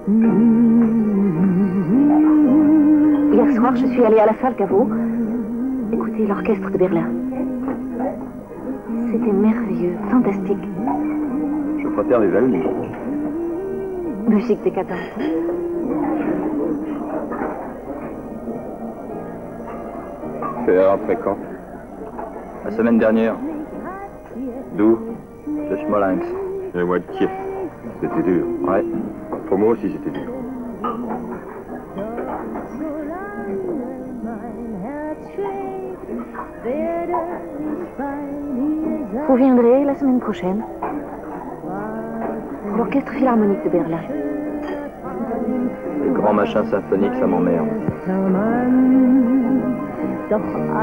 Hier soir, je suis allée à la salle Caveau écouter l'orchestre de Berlin. C'était merveilleux, fantastique. Je préfère les Allemands. Musique décadente. Tu es rentré quand? La semaine dernière, D'où? de Smolensk. Le mois de Kiev. C'était dur. Ouais. Pour moi aussi, c'était dur. Vous viendrez la semaine prochaine. L'orchestre philharmonique de Berlin. Les grands machins symphoniques, ça m'emmerde.